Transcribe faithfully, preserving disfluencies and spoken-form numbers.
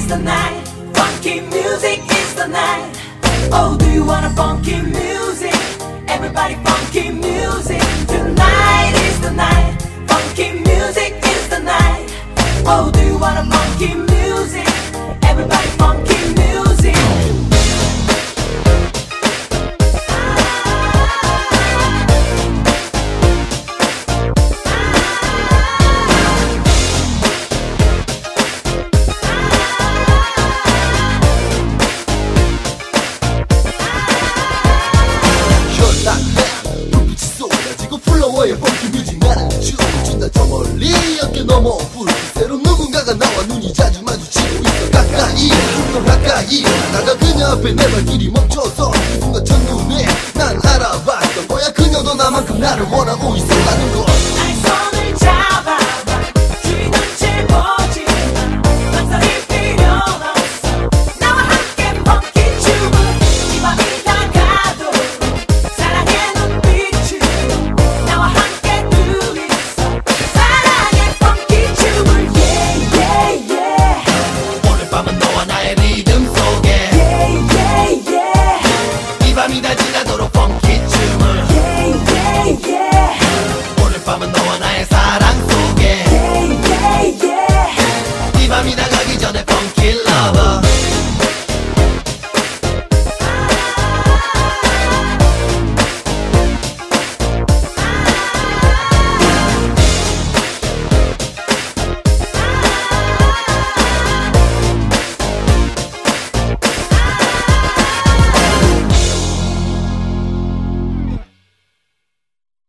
is the night. Funky music is the night. Oh, do you wanna funky music? Everybody funky music. Tonight is the night. Funky music is the night. Oh, do you wanna funky music? Everybody funky music. 불빛이 쏟아지고 플로어의 펑키 뮤직 나는 춤을 춘다. 저 멀리 어깨 넘어 불빛으로 누군가가 나와 눈이 자주 마주치고 있어. 가까이 좀 더 가까이 나가 그녀 앞에 내 발길이 멈춰서 그 순간 첫눈에 난 알아봤던 거야. 그녀도 나만큼 나를 원하고 있었다는 걸. 나의 손을 잡아봐. 주위 눈치 보지 마. 망설일 필요는 없어. 나와 함께 펑키 춤을 이 밤이 다가도록 사랑의 눈빛으로 나와 함께 둘이서 사랑의 펑키 춤을 yeah yeah yeah. 오늘 밤은 너와 나의 리듬 속에 yeah yeah yeah. 이 밤이 다 지나도록 펑키 춤을 yeah yeah yeah. 오늘 밤은 너와 나의 사랑 속에